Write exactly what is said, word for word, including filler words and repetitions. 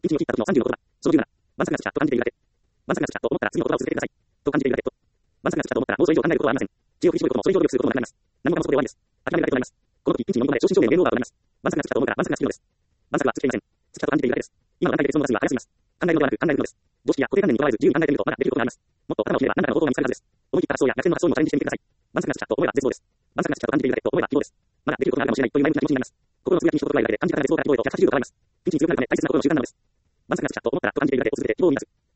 ピンチに陥った時のさんじゅうの言葉。そのじゅうなな。万策が尽きたと感じているだけ。万策が尽きたと思ったら次の言葉を続けてください。と感じているだけ。万策が尽きたと思ったらもうそれ以上考えることはありません。知恵を振り絞ることもそれ以上努力することもなくなります。何もかもそこで終わりです。諦めるだけとなります。この時、ピンチに飲み込まれ、正真正銘の言動が行われます。万策が尽きたと思ったら万策が尽きるのです。万策は尽きていません。尽きたと感じているだけです。今の段階で別の私は早すぎます。考えるのではなく考えるのです。常識や固定観念にとらわれず自由に考えてみるとまだできることがあります。もっと頭をひねれば何らかの方法が見つかるはずです。思い切った発想や逆転の発想にもチャレンジしてみてください。万策が尽きたと思えば絶望です。万策が尽きたと感じているだけと思えば希望です。まだできることがあるかもしれないという前向きな気持ちになります。心のつぶやきに一言ぐらいだけで感じ方が絶望から希望へとひゃくはちじゅうど変わります。ピンチに強くなるため大切な心を習慣なのです。万策が尽きたと思ったらと感じているだけを続けて希望を見出す。